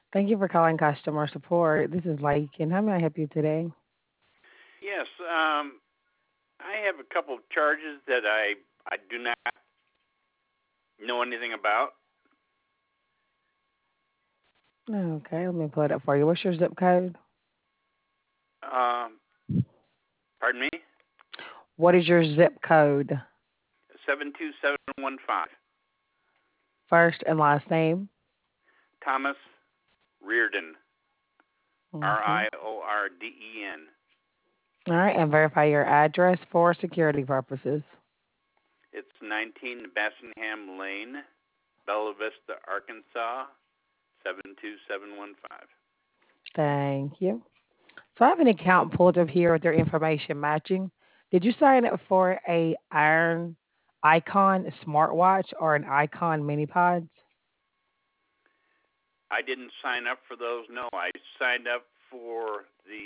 Thank you for calling customer support. This is Lakin. How may I help you today? Yes, I have a couple of charges that I do not know anything about. Okay, let me pull it up for you. What's your zip code? Um, Pardon me, What is your zip code? 72715. First and last name? Thomas Reardon, Okay. Riorden. All right, and verify your address for security purposes. It's 19 Bassingham Lane, Bella Vista, Arkansas, 72715. Thank you. So I have an account pulled up here with their information matching. Did you sign up for a Iron Icon smartwatch or an Icon mini pods? I didn't sign up for those. No, I signed up for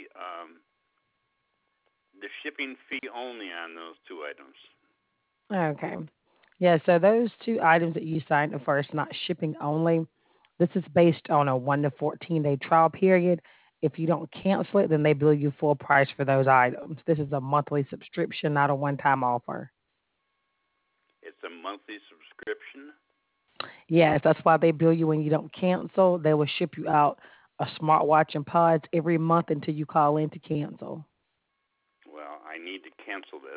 the shipping fee only on those two items. Okay. Yeah, so those two items that you signed up for is not shipping only. This is based on a 1 to 14-day trial period. If you don't cancel it, then they bill you full price for those items. This is a monthly subscription, not a one-time offer. It's a monthly subscription. Yes, that's why they bill you when you don't cancel. They will ship you out a smartwatch and pods every month until you call in to cancel. Well, I need to cancel this.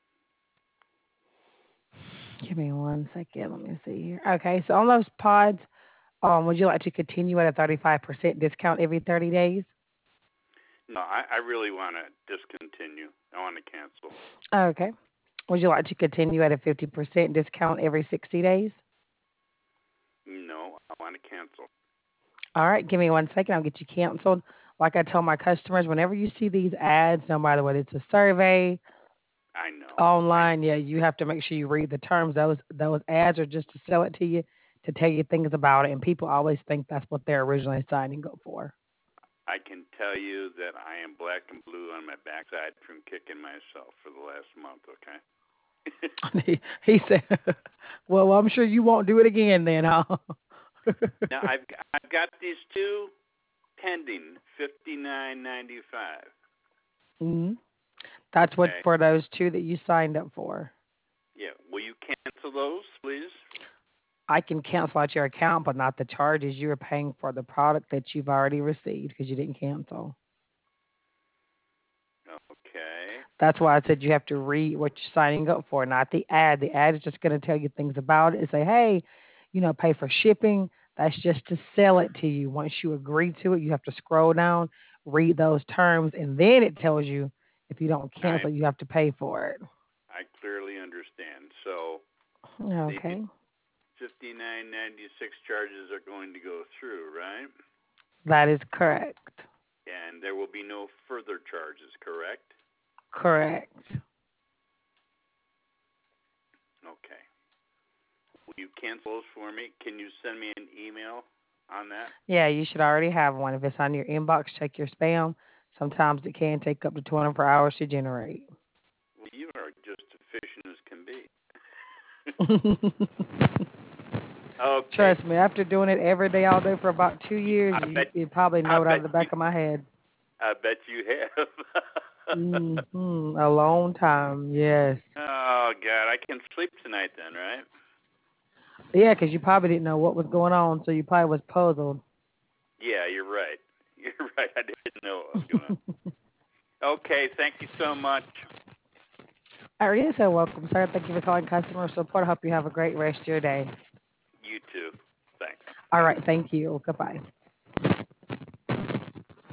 Give me 1 second. Let me see here. Okay, so on those pods, would you like to continue at a 35% discount every 30 days? No, I really want to discontinue. I want to cancel. Okay. Would you like to continue at a 50% discount every 60 days? No, I want to cancel. All right, give me 1 second. I'll get you canceled. Like I tell my customers, whenever you see these ads, no matter what it's a survey, I know. online, yeah, you have to make sure you read the terms. Those ads are just to sell it to you, to tell you things about it, and people always think that's what they're originally signing up for. I can tell you that I am black and blue on my backside from kicking myself for the last month. Okay. He said, "Well, I'm sure you won't do it again then, huh?" Now I've got these two pending, 59.95. hmm That's what Okay. for those two that you signed up for. Yeah. Will you cancel those, please? I can cancel out your account, but not the charges you are paying for the product that you've already received because you didn't cancel. Okay. That's why I said you have to read what you're signing up for, not the ad. The ad is just going to tell you things about it and say, hey, pay for shipping. That's just to sell it to you. Once you agree to it, you have to scroll down, read those terms, and then it tells you if you don't I cancel, you have to pay for it. I clearly understand. So the Okay. 59.96 charges are going to go through, right? That is correct. And there will be no further charges, correct? Correct. Okay. Will you cancel those for me? Can you send me an email on that? Yeah, you should already have one. If it's on your inbox, check your spam. Sometimes it can take up to 24 hours to generate. Well, you are just efficient as can be. Okay. Trust me, after doing it every day, all day for about 2 years, I you, bet you probably I know it out bet of the you back of my head. I bet you have. A long time, yes. Oh God, I can sleep tonight then, right? Yeah, 'cause you probably didn't know what was going on, so you probably was puzzled. Yeah, you're right. You're right. I didn't know what was going on. Okay, thank you so much. All right, you're so welcome, sir. Thank you for calling customer support. I hope you have a great rest of your day. You too. Thanks. All right, thank you. Goodbye.